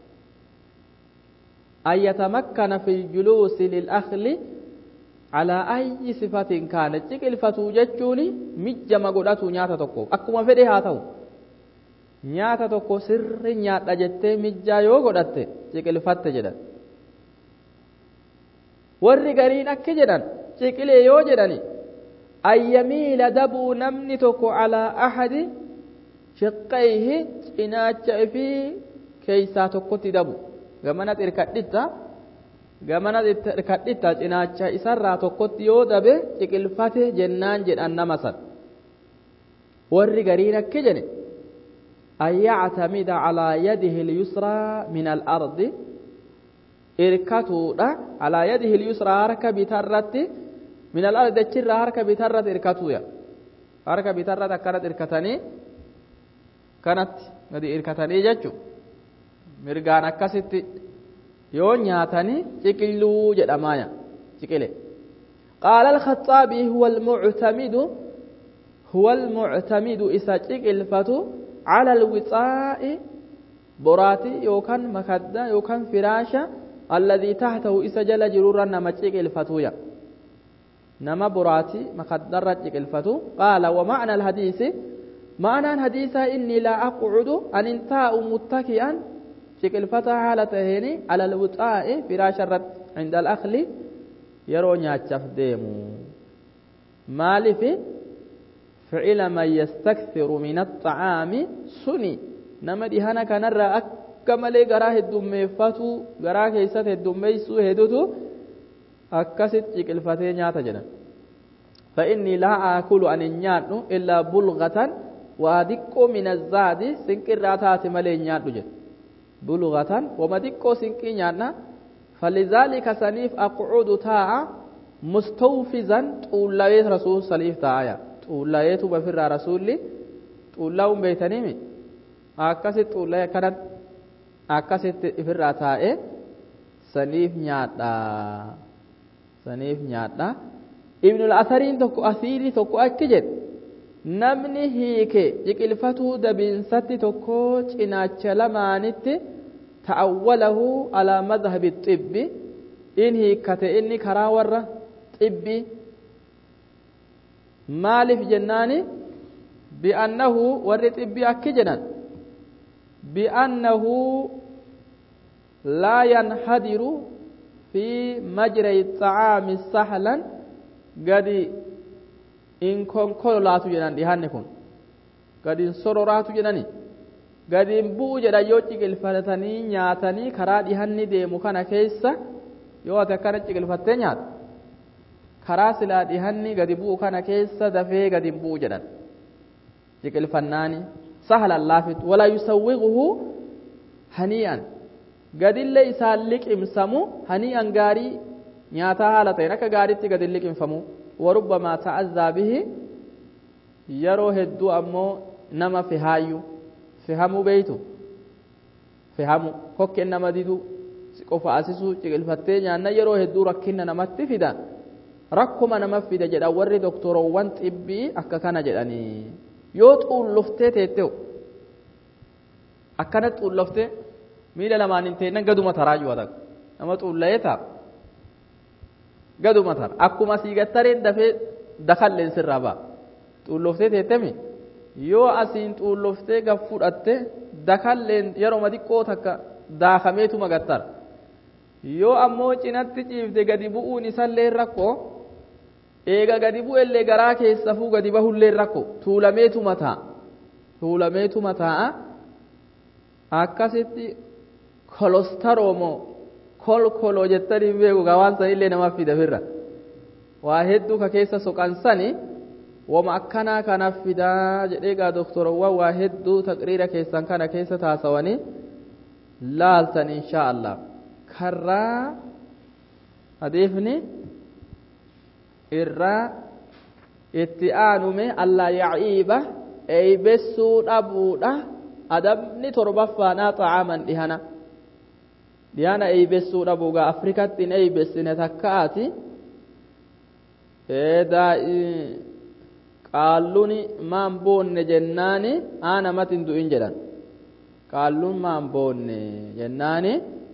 أن يتمكن في الجلوس للأخل على أي صفة كانت جكل فتو جتشوني مجمع قداتو نياتا توكو أكما فدي هاتو نياتا توكو سر نياتا جتة مجا يو قدات جكل فت جدان warri gariin akka jedhan ciqilee yoo jedhani an yamiila dabuu namni tokko calaa ahadi shiqqayhi cinaacha ifii keeysaa tokkotti dabu gamanat irkadhitta gamanat irkadhitta cinaacha isarraa tokkotti yoo dabe ciqilfate jennaan jedhan nama san warri gariin akka jedhe an yactamida calaa yadihi lyusraa min alardi irkatuudha alaa yadihi lyusraa harka bitarratti min al-ardi dachirraa harka bitarratti irkatuuya harka bitarratti akkanatti irkatanii kanatti gadi irkatanii jechu mirgaan akkasitti yoo nyaatanii ciqilluu jedhamaaya ciqile qaala al-khaxaabi huwa al-muctamidu huwa al-muctamidu isa ciqilfatu cala al-wixaa'i boraatii yookaan makadda yookaan firaasha الذي تحته إسجل جرورا نمجيك الفتوية نما براتي مقدرة الفتو قال ومعنى الحديث معنى الحديث إني لا أقعد أن انتاء متكئا شك الفتى حالتهين على الوطاء فراش الرد عند الأخل يروني أتشف ديمو مالف فعل من يستكثر من الطعام سني نما ديهانا كان رأك kamalee garaa heddummeeffatu garaa keessatti heddummeessuu hedduutu akkasitti ciqilfatee nyaata jedhan fa'inni laa aakulu ani nyaadhu illaa bulghatan waa diqqoo min azzaadi sinqirraa taate malee nyaadhu jedhe bulghatan wama diqqoo sinqii nyaadha falizaalika saniif aqcudu taa'a mustawfizan xuullawee rasuul saliif taa'aya xuullaweetu bafirraa rasuulli xuullawuun beeytaniimi akkasitti xuullawee kanatti akkasitti ifirraa taa'e saniif nyaadha saniif nyaadha ibnul asariin tokko asiirii tokko akki jedhe namni hiike ciqilfatuu dabiinsatti tokko cinaacha lamaanitti ta'awwalahu alaa madhabi xibbi in hiikkate inni karaa warra xibbi maaliif jennaani bi'annahu warri xibbi akki jedhan بأنه لا ينحدر في مجرى الطعام سهلا قد إن كن كلات جنان دهان كن قد إن سرورات جناني قد إن بو جدا يوتيك الفتني نياتني كرا دهان دي مكان كيسا يوتا كانت الفتني نيات كرا سلا دهان قد بو كان كيسا دفي قد إن بو جدا تيك الفناني سهل اللافت ولا يسوغه هنيئا قد اللي يسالك امسمو هنيئا غاري نياتا حالتين اكا غاريتي قد اللي امفمو وربما تعذى به يرو هدو امو نما فهايو فهمو بيتو فهمو كوك انما ديدو قف اسسو تيغل فتي نانا يرو هدو ركنا نمت فدا ركما نما فدا جدا وري دكتور وان طبي اكا كان جداني yoo xuulloftee teetteewu akkana xuulloftee miila lamaan hin teennan gaduma taraa jiru adaka nama xuullayee ta'a gaduma tara akkuma siigattareen dafee dakalleen sirraa ba'a xuulloftee teettemi yoo asiin xuulloftee gaf fudhatte dakalleen yeroo xiqqoo takka daakameetuma gattara yoo ammoo cinatti ciifte gadi bu'uun isallee rakkoo eega gadi bu'ellee garaa keessafuu gadi bahullee rakko tuulameetu mataa tuulameetu mataa akkasitti kolostaroomo kolkoloo jettanii beeku gawaan sanillee namaaf fida firra waa hedduu ka keessa soqansani wama akkanaa kanaaf fidaa jedhee gaa doktorowwan waa hedduu taqriira keessan kana keessa taasawanii laaltan inshaa Allah karraa hadiifni irraa itti aanume allaa yaciiba eeybessuu dhabuudha adabni torbaffaadhaa xa'aaman dhihana dhihana eeybessuu dhabuugaa afrikatti hin eeybessine takkaati eedaa'i qaalluni maan boonne jennaani aanamatin du'in jedhan qaallun maan boonne jennaani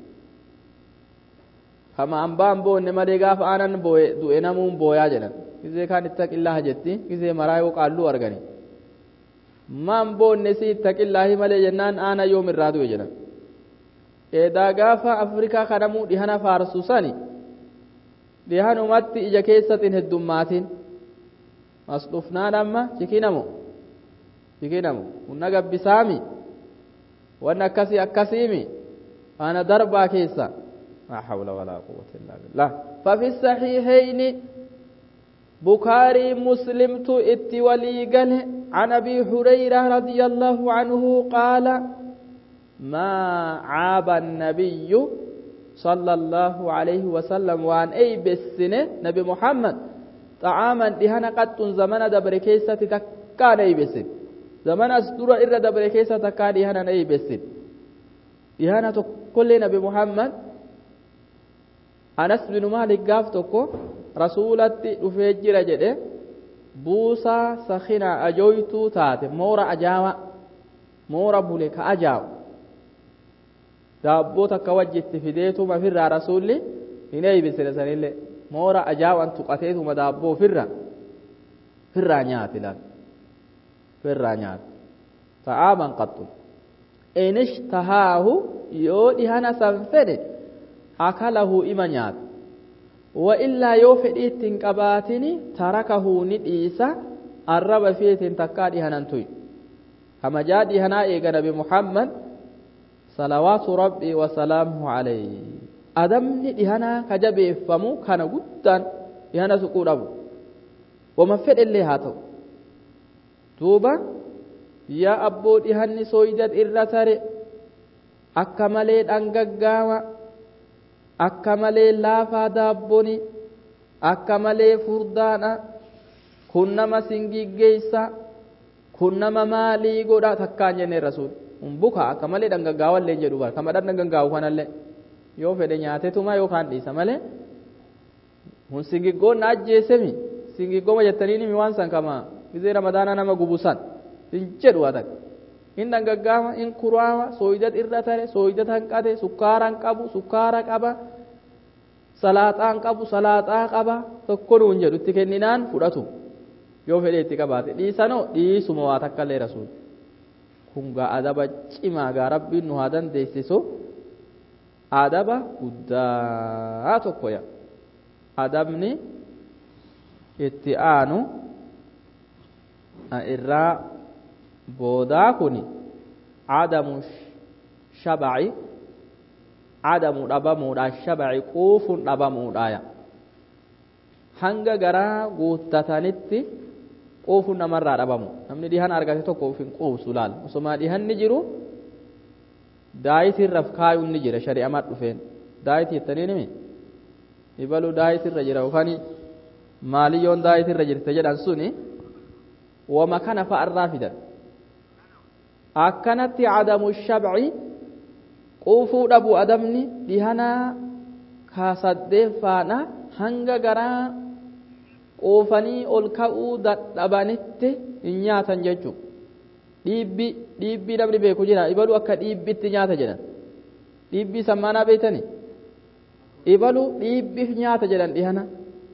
kama ambaan boonne malee gaafa aanan du'e namuun booyaa jedhan gizee kaan ittaqillaaha jetti gizee maraa yoo qaalluu argani maan boonne si ittaqillaahi malee jennaan aana yoom irraa du'e jedhan eedaa gaafa afrikaa kanamuu dhihana faarsu sani dhihanumatti ija keessatiin heddummaatiin as dhufnaan amma cikinamo cikinamo hunna gabbisaami wanna akkasii akkasiimi ana darbaa keessa لا حول ولا قوة إلا بالله ففي الصحيحين بخاري مسلم تؤتي وليقل عن أبي هريرة رضي الله عنه قال ما عاب النبي صلى الله عليه وسلم وان أي بالسنة نبي محمد طعاما دهنا قد زمن دبر كيسة تكان أي بالسن زمن أسدر إر دبر كيسة تكان دهنا أي بالسن دهنا كل نبي محمد Anas bin Malik gaaf tokko rasuulatti dhufee jira jedhe buusaa sakhina ajooytuu taate moora ajaawa moora bule ka ajaawa daabboo takka wajjitti fideetuma firraa rasuulli hin eeybisine sanillee moora ajaawan tuqateetuma daabboo firra firraa nyaati laal firraa nyaati ta'aaman qaxxu inishtahaahu yoo dhihana san fedhe akalahu ima nyaata wa illaa yoo fedhiitti hin qabaatini tarakahu ni dhiisa arraba fiitiin takkaa dhihanan tuy kama jaa dhihanaa eega nabi muhammad salawaatu rabbii wasalaamuhu alayhi adamni dhihanaa kajabeeffamu kana guddaan dhihana suquu dhabu wama fedhellee haa ta'u duuba yaa abboo dhihanni sooydad irra tare akka malee dhangaggaawa akka malee laafaa daabboni akka malee furdaadha kun nama singiggeeysa kun nama maalii godha takkaan jennee rasuul buka akka malee dhangaggaawaillee jedhu bara kama dhangaggaawu kanallee yoo fedhe nyaatetuma yookaan dhiisa malee kun singiggoon na ajjeesemi singiggooma jettaniinimi waan san kama gizee ramadaana nama gubusan hin jedhu atak in dhangaggaawa in kuraawa sooydat irra tare sooydat hanqate sukkaaran qabu sukkaara qaba salaaxaan qabu salaaxaa qaba tokko nuun jedhu itti kenninaan fudhatu yoo fedhe itti qabaate dhiisanoo dhiisuma waa takkallee rasuul kun gaa adaba cimaa gaa rabbiin nu haa dandeessisu adaba guddaa tokko ya adabni itti aanu irraa boodaa kuni adamu shabaci adamu dhabamuudha shabaci quufuun dhabamuudha hanga garaa guuttatanitti quufuun namarraa dhabamu namni dhihan argate tokko ufin quubsu laal osoma dhihanni jiru daayitirraf kaayuun ni jira shari'amaa dhufeen daayiti jettaniinimi ibalu daayitirra jira ufani maaliyyoon daayitirra jirte jedhan suni wama kana fa'arraa fidan akkanatti adamu shabci quufuu dhabu adamni dhihanaa kaasaddeeffaadha hanga garaa quufanii ol ka'uu dadhabanitti hin nyaatan jechuu dhiibbi dhiibbii namni beeku jira ibalu akka dhiibbitti nyaata jedhan dhiibbii sammaanaa beeytani ibalu dhiibbiif nyaata jedhan dhihana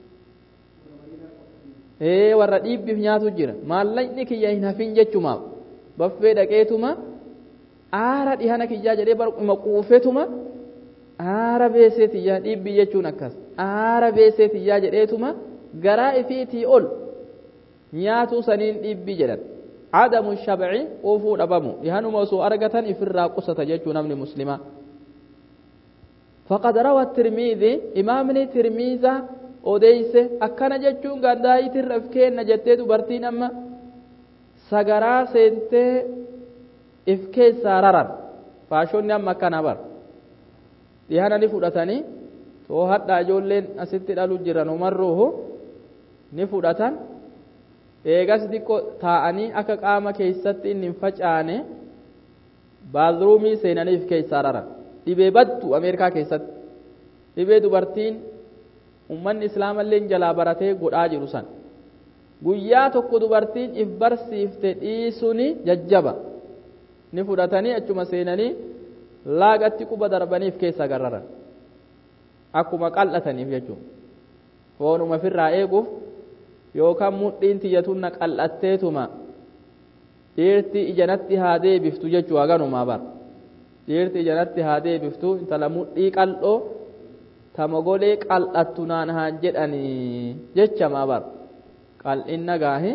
ee warra dhiibbiif nyaatu jira maallaqni kiyya hin hafin jechumaaf baffee dhaqeetuma aara dhihana kiyyaa jedhee barquma quufetuma aara beeseetiyyaa dhiibbii jechuun akkas aara beeseetiyyaa jedheetuma garaa ifiitii ol nyaatuu saniin dhiibbii jedhan adamu shabci quufuu dhabamu dhihanuma osoo argatan ifirraa qusata jechuu namni muslimaa faqad rawa tirmiidhi imaamni tirmiiza odeyse akkana jechuun gandaayitirra if kenna jettee dubartiin amma sagaraa seentee if keessaa raran faashonni amma akkana bar dhihana ni fudhatanii too hadhaa ijoolleen asitti dhalu jiran umarruuhu ni fudhatan eegas diqqoo taa'anii akka qaama keessatti inni hin facaane baazruumii seenaniif keessaa raran dhibee baddu Ameerikaa keessatti dhibee dubartiin ummanni islaamallee jalaa baratee godhaa jiru san guyyaa tokko dubartiin if barsiifte dhiisuni jajjaba ni fudhatanii achuma seenanii laagatti quba darbaniif keessa garraran akkuma qal'ataniif jechuun foonuma firraa eeguuf yookaan mudhiin tiyyatuun na qal'atteetuma dhiirti ijanatti haa deebiftu jechuu haganumaa bar dhiirti ijanatti haa deebiftu intala mudhii qal'oo tama golee qal'attu naan haan jedhanii jechamaa bar qal'inna gaahi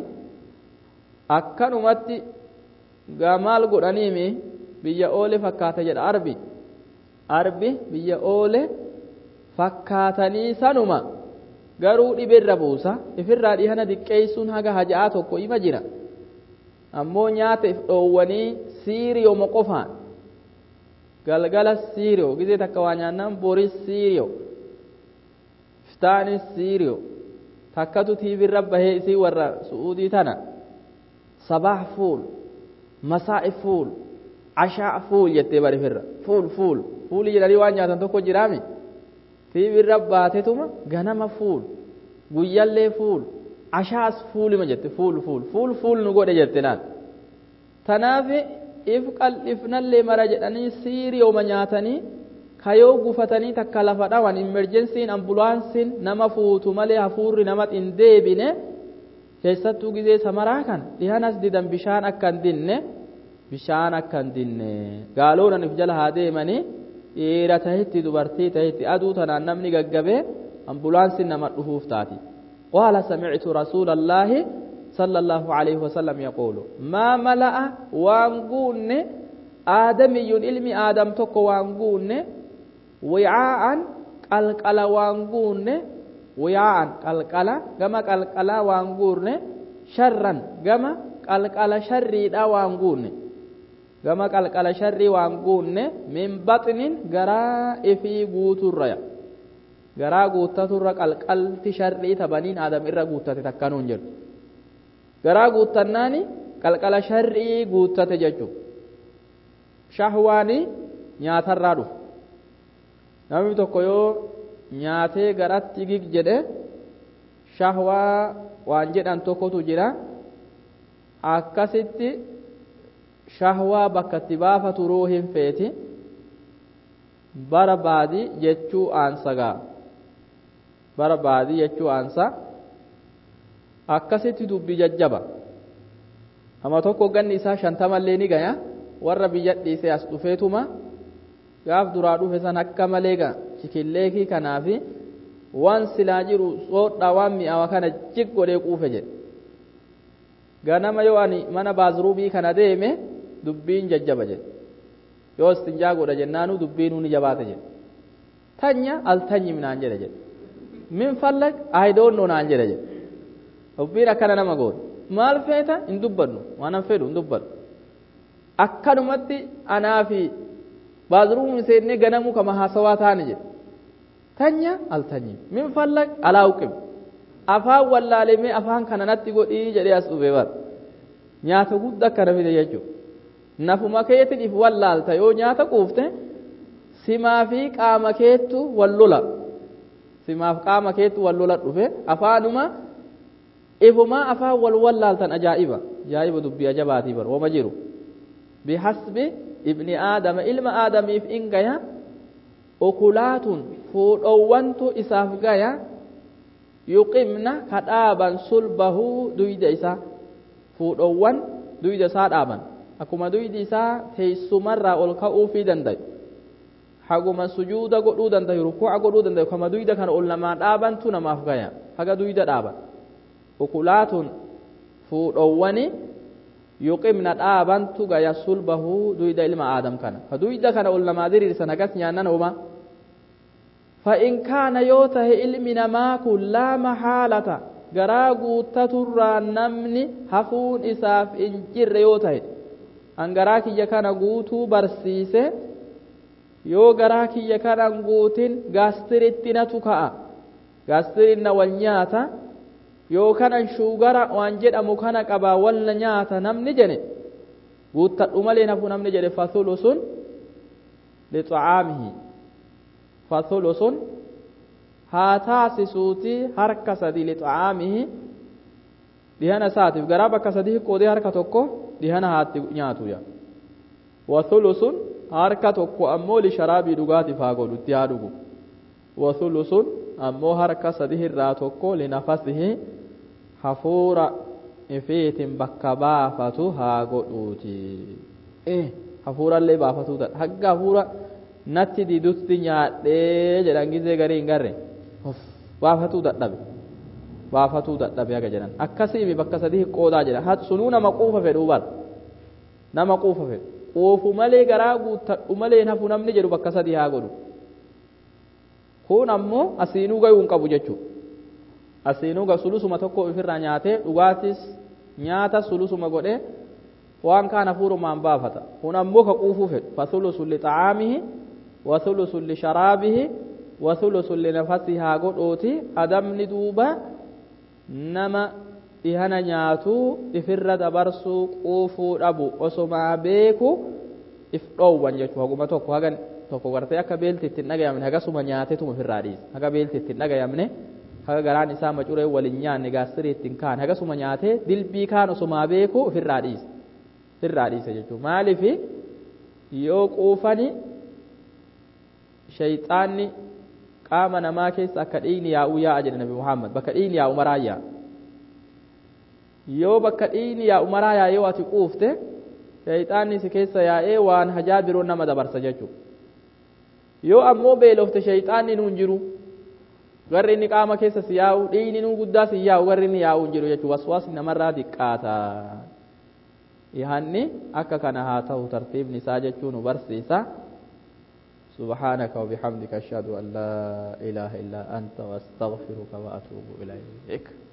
akkanumatti gaamaal godhaniimi biyya oole fakkaata jedha arbi arbi biyya oole fakkaatanii sanuma garuu dhibirra buusa ifirraa dhihana diqqeessuun haga haja'aa tokko ima jira ammoo nyaata if dhoowwanii siiriyoo moqofaan galgala siiriyoo gizee takka waa nyaannan boris siiriyoo iftaanis siiriyoo takkatu tiibirra bahee isii warra su'uudii tana sabaah fuul masaa'i fuul ashaa fuul jettee barifirra fuul fuul fuulii jedhanii waan nyaatan tokko jiraami tiibirra baatetuma ganama fuul guyyallee fuul ashaas fuulima jette fuul fuul fuul fuul nu godhe jette naan tanaaf if qal'ifnallee mara jedhanii siiriyooma nyaatanii kayoo gufatanii takka lafa dhawan emerjensiin ambulaansiin nama fuutu malee hafuurri namatti hin deebine keessattuu gizee samaraa kan dhihanas didan bishaan akka hin dinne bishaan akka hin dinne gaaloonan if jala haa deemanii dhiira tahitti dubartii tahitti aduu tanaan namni gaggabee ambulaansiin nama dhufuuf taati qaala sami'tu rasuulallaahi صلى الله عليه وسلم يقول ما ملأ وانقون آدمي علمي آدم تكو وانقون وعاء قلقلا وانقون وعاء قلقلا كما قلقلا وانقون شرا كما قلقلا شري دا وانقون كما قلقلا شري وانقون من بطن غراء في قوت الريا غراء قوت الريا قلقل تشري تبنين آدم إرى قوت تتكنون جل garaa guuttannaani qalqala sharrii guuttate jechuudha shahwaani nyaatarraa dhufu namni tokko yoo nyaatee garatti gig jedhe shahwaa waan jedhan tokkotu jira akkasitti shahwaa bakka itti baafatu ruuhin feeti barbaadi jechuu aansagaa barbaadi jechuu aansa akkasitti dubbi jajjaba ama tokko ganni isaa shantamallee ni gaya warra biyya dhiisee as dhufeetuma gaaf duraa dhufe san akka malee ga chikilleekii kanaafi waan silaa jiru soodhaa waan mi'aawa kana jig godhee quufe jedhe ganama yoo ani mana baazruubii kana deeme dubbiin jajjaba jedhe yoo istinjaa godha jennaanu dubbiinuu ni jabaate jedhe tanya altanyi minaan jedhe jedhe min fallak aayidoonnoo naan jedhe jedhe dubbiin akkana nama goone maal feeta hin dubbannu waan an fedhu hin dubbadhu akkanumatti anaa fi baazruubii seennee ganamuu kama haasawaa taane jedhe tanya altanyi min fallak alaa uqim afaan wallaalemee afaan kana natti godhii jedhee as dhufee bar nyaata guddaa akkana fide jechuudha nafuma keetiif wallaalta yoo nyaata quufte simaa fi qaama keettu wal lola simaaf qaama keettu wal lola dhufe afaanuma ifuma afaan wal wallaaltan ajaa'iba ajaa'iba dubbii ajabaatii bar wama jiru bihasbi ibni aadama ilma aadamiif in gaya okulaatun fuudhowwantu isaaf gaya yuqimna ka dhaaban sulbahu duyda isaa fuudhowwan duyda isaa dhaaban akkuma duydi isaa teessumarraa ol ka'uufii dandayu haguma sujuuda godhuu dandayu rukuu'a godhuu dandayu kama duyda kana ol namaa dhaabantu namaaf gaya haga duyda dhaaban okulaatun fuudhowwani yuqimna dhaabantu gaya sulbahu duyda ilma aadam kana ka duyda kana ol namaa diriirsan hagas nyaannan uma فإن كان يوته علمنا ما كل لا محالة غراغو تترى نمني حفون إساف إنجر يوته أن غراك يكان غوتو برسيسه yoo garaa kiyya kanan guutin gaastiritti natu ka'a gaastirin na wal nyaata yoo kanan shuugara waan jedhamu kana qabaa wal na nyaata namni jedhe guuttadhu malee nafu namni jedhe fasulusun lixaamihi fasulusun haa taasisuuti harka sadi lixaamihi dhihana isaatiif garaa bakka sadii qoodee harka tokko dhihana haatti nyaatu yaa wasulusun harka tokko ammoo lisharaabii dhugaatiif haa godhu itti haa dhugu wasulusun ammoo harka sadii irraa tokko linafasihi hafuura ifiitin bakka baafatu haa godhuuti eh hafuurallee baafatuu ta'a hagga hafuura natti didutti nyaadhee jedhan gizee garii hin garre baafatuu dadhabe baafatuu dadhabe haga jedhan akkasiimi bakka sadii qoodaa jedha sunuu nama quufa fedhuu bar nama quufa fedhu quufu malee garaa guuttadhu malee nafu namni jedhu bakka sadii haa godhu kun ammoo asiinuu gayuu hin qabu jechuudha asiinuu ga sulusuma tokko ofirraa nyaatee dhugaatis nyaata sulusuma godhee waan kaan hafuurumaan baafata kun ammoo ka quufuu fedhu fasulusun lixaamihi wasulusun lisharaabihi wasulusun linafasihi haa godhuuti adamni duuba nama dhihana nyaatuu ifirra dabarsuu quufuu dhabu osumaa beeku if dhoowwan jechuu haguma tokko hagan tokko gartee akka beelti ittiin dhagayamne hagasuma nyaateetuma ofirraa dhiisa haga beelti ittiin dhagayamne haga garaan isaa macuree waliin nyaanne gaastirii ittiin kaan hagasuma nyaatee dilbii kaan osumaa beeku ofirraa dhiisa ofirraa dhiisa jechuu maaliif yoo quufani shayxaanni qaama namaa keessa akka dhiigni yaa'uu yaa'a jedhe nabi Muhammad bakka dhiigni yaa'u maraa yaa'a yoo bakka dhiigni yaa'u maraa yaa'ee yoo ati quufte shayxaanni si keessa yaa'ee waan hajaa biroo nama dabarsa jechuudha yoo ammoo beelofte shayxaanni nuun jiru garri inni qaama keessa si yaa'u dhiigni nuu guddaa si yaa'u garri inni yaa'u hin jiru jechuudha waswaasni namarraa diqqaata yahanni akka kana haa ta'u tartiibni isaa jechuu nu barsiisa سبحانك وبحمدك أشهد أن لا إله إلا أنت وأستغفرك وأتوب إليك